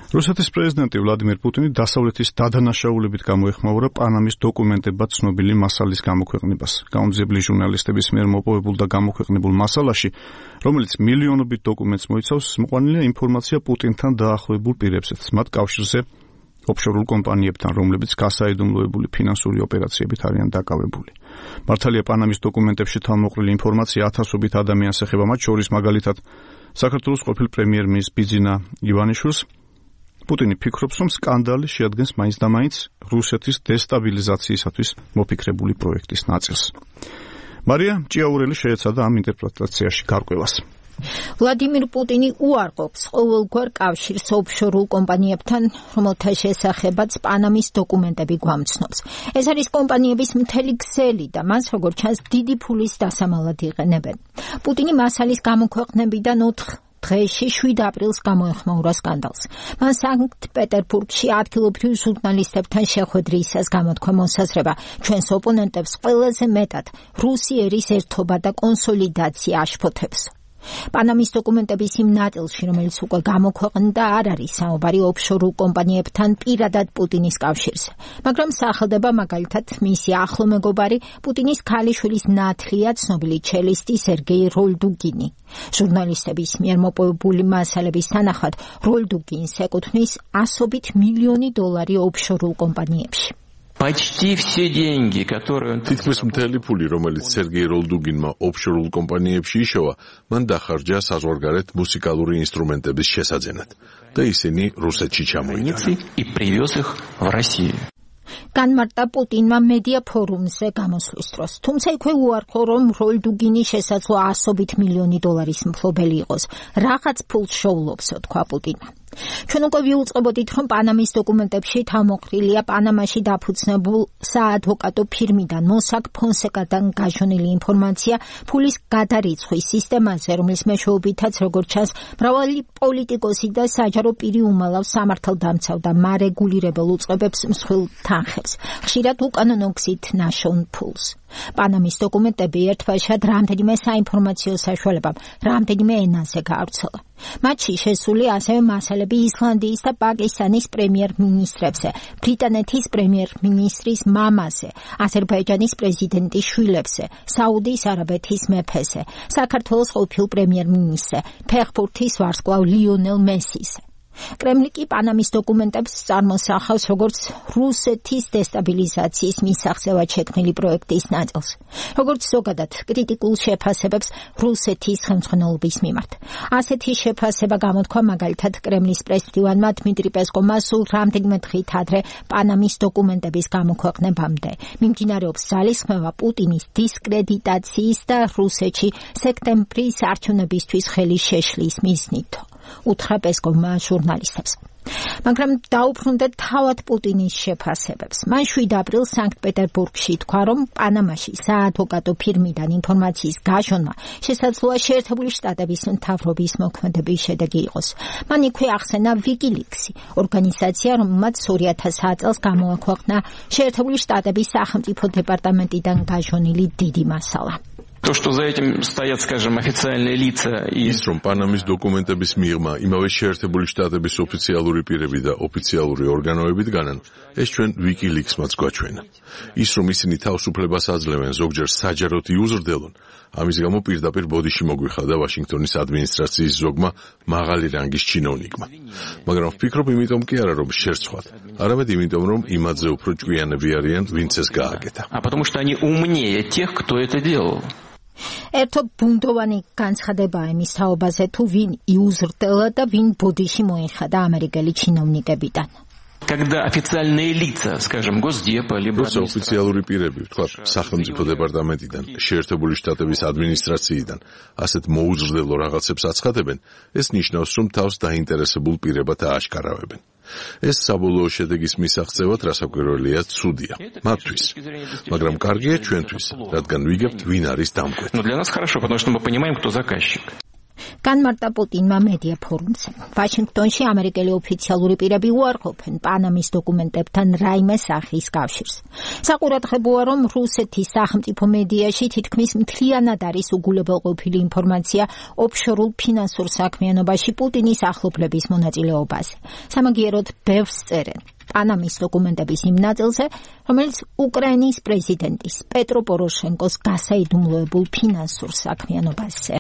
რუსეთის პრეზიდენტი ვლადიმირ პუტინი დასავლეთის დადანაშაულებით გამოეხმაურა პანამის დოკუმენტებად ცნობილი მასალის გამოქვეყნებას. Გამომძიებელი ჟურნალისტების მიერ მოპოვებულ და გამოქვეყნებულ მასალაში, რომელიც მილიონობით დოკუმენტს მოიცავს, მოყვანილია ინფორმაცია პუტინთან დაახლოებულ პირებზეც, მათ კავშირზე ოფშორულ კომპანიებთან, რომლებიც გასაიდუმლოებული ფინანსური ოპერაციებით არიან დაკავებული. მართალია პანამის დოკუმენტებში თავმოყრილი ინფორმაცია ათასობით ადამიანს ეხება, მათ შორის მაგალითად საქართველოს ყოფილ პრემიერ-მინისტრ ბიძინა ივანიშვილს. პუტინი ფიქრობს, რომ სკანდალი შეადგენს მაინც და მაინც რუსეთის დესტაბილიზაციისათვის მოფიქრებული პროექტის ნაწილს. მარია ჭიაურელი შეეცადა ამ ინტერპრეტაციაში გარკვევას. ვლადიმირ პუტინი უარყოფს ყოველგვარ კავშირს ოფშორულ კომპანიებთან, რომელთა შესახებაც პანამის დოკუმენტები გვამცნობს. ეს არის კომპანიების მთელი ქსელი და მას, როგორც ჩანს, დიდი ფულის დასამალად იყენებენ. პუტინი მასალის გამოქვეყნებიდან 4 დღეში 7 აპრილს გამოეხმაურა სკანდალს. მან სანქტ-პეტერბურგში ადგილობრივ ჟურნალისტებთან შეხვედრისას გამოთქვა მოსაზრება, ჩვენს ოპონენტებს ყველაზე მეტად რუსი ერის ერთობა და კონსოლიდაცია აშფოთებს. პანამის დოკუმენტების იმ ნაწილში, რომელიც უკვე გამოქვეყნდა, არ არის საუბარი ოფშორულ კომპანიებთან პირადად პუტინის კავშირზე, მაგრამ სახელდება მაგალითად მისი ახლო მეგობარი პუტინის ქალიშვილის ნათლია ცნობილი ჩელისტი სერგეი როლდუგინი. ჟურნალისტების მიერ მოპოვებული მასალების თანახმად როლდუგინს ეკუთვნის ასობით მილიონი დოლარი ოფშორულ კომპანიებში. თითქმის მთელი ფული, რომელიც სერგეი როლდუგინმა ოფშორულ კომპანიებში იშოვა, მან დახარჯა საზღვარგარეთ მუსიკალური ინსტრუმენტების შესაძენად და ისინი რუსეთში ჩამოიტანა. განმარტა პუტინმა მედია ფორუმზე გამოსვლის დროს. თუმცა იქვე უარყო, რომ როლდუგინი შესაძლოა ასობით მილიონი დოლარის მფლობელი იყოს. რაღაც ფულს შოულობსო, თქვა პუტინმა. ჩვენ უკვე ვიუწყებოდით, რომ პანამის დოკუმენტებში თავმოყრილია პანამაში დაფუძნებულ საადვოკატო ფირმიდან მოსაკ ფონსეკადან გაჟონილი ინფორმაცია ფულის გადარიცხვის სისტემაზე, რომლის მეშვეობითაც, როგორც ჩანს, მრავალი პოლიტიკოსი და საჯარო პირი უმალავს სამართალდამცავ და მარეგულირებელ უწყებებს მსხვილ თანხებს, ხშირად უკანონო გზით ნაშოვნ ფულს. პანამის დოკუმენტები ერთბაშად რამდენიმე საინფორმაციო საშუალებამ, რამდენიმე ენაზე გაავრცელა. მათში შესული ასევე მასალები ისლანდიის და პაკისტანის პრემიერ-მინისტრებზე, ბრიტანეთის პრემიერ-მინისტრის მამაზე, აზერბაიჯანის პრეზიდენტის შვილებზე, საუდის არაბეთის მეფეზე, საქართველოს ყოფილ პრემიერ-მინისტრზე, ფეხბურთის ვარსკვლავ ლიონელ მესიზე. კრემლი კი პანამის დოკუმენტებს წარმოსახავს როგორც რუსეთის დესტაბილიზაციის მისაღწევად შექმნილი პროექტის ნაწილს, როგორც ზოგადად კრიტიკულ შეფასებებს რუსეთის ხელმძღვანელობის მიმართ. ასეთი შეფასება გამოთქვა მაგალითად კრემლის პრესდივანმა დმიტრი პესკოვმა სულ რამდენიმე დღით ადრე პანამის დოკუმენტების გამოქვეყნებამდე. მიმდინარეობს ძალისხმევა პუტინის დისკრედიტაციის და რუსეთში სექტემბრის არჩევნებისთვის ხელის შეშლის მიზნით. უთხრა პესკოვმა ჟურნალისტებს. მაგრამ დაუბრუნდეთ თავად პუტინის შეფასებებს. მან 7 აპრილს სანქტ-პეტერბურგში თქვა, რომ პანამაში საადვოკატო ფირმიდან ინფორმაციის გაჟონვა შესაძლოა შეერთებული შტატების მთავრობის მოქმედების შედეგი იყოს. მან იქვე ახსენა ვიკილიქსი, ორგანიზაცია, რომელმაც 2000 წელს გამოაქვეყნა შეერთებული შტატების სახელმწიფო დეპარტამენტიდან გაჟონილი დიდი მასალა. То, что за этим стоят, скажем, официальные лица и ის რომ პანამის დოკუმენტების მიღმა იმავე შეერთებული შტატების ოფიციალური პირები და ოფიციალური ორგანოები დგანან, ეს ჩვენ ვიკილიქსმაც გვაჩვენა. ის რომ ისინი თავისუფლებას აძლევენ, ზოგჯერ საჯაროდ იუზრდელონ, ამის გამო პირდაპირ ბოდიში მოგვიხადა ვაშინგტონის ადმინისტრაციის ზოგმა მაღალი რანგის ჩინოვნიკმა. მაგრამ ვფიქრობ, იმიტომ კი არა, რომ შერცხვათ, არამედ იმიტომ, რომ იმათზე უფრო ჭკვიანები არიან, ვინც ეს გააკეთა. А потому что они умнее тех, кто это делал. ერთო ბუნდოვანი განცხადებაა იმის თაობაზე, თუ ვინ იუზრდელა და ვინ ბოდიში მოიხადა ამერიკელი ჩინოვნიკებიდან. Когда официальные лица, скажем, Госдепа, либо ოფიციალური პირები, ვთქვათ, სახელმწიფო დეპარტამენტიდან, შეერთებული შტატების ადმინისტრაციიდან, ასეთ მოუზრდელო რაღაცებს აცხადებენ, ეს ნიშნავს, რომ თავს დაინტერესებულ პირებად ააშკარავებენ. ეს საბოლოო შედეგის მისაღწევად რასაკვირველია ცუდია მათთვის, მაგრამ კარგია ჩვენთვის, რადგან ვიგებთ, ვინ არის დამკვეთი. Но для нас хорошо, потому что мы понимаем, кто заказчик. განმარტა პუტინმა მედია ფორუმზე. ვაშინგტონში ამერიკელი ოფიციალური პირები უარყოფენ პანამის დოკუმენტებთან რაიმე სახის კავშირს. საყურადღებოა, რომ რუსეთის სახელმწიფო მედიაში თითქმის მთლიანად არის უგულებელყოფილი ინფორმაცია ოფშორულ ფინანსურ საქმიანობაში პუტინის ახლობლების მონაწილეობაზე. სამაგიეროდ ბევრს წერენ პანამის დოკუმენტების იმ ნაწილზე, რომელიც უკრაინის პრეზიდენტის პეტრო პოროშენკოს გასაიდუმლოებულ ფინანსურ საქმიანობაზე.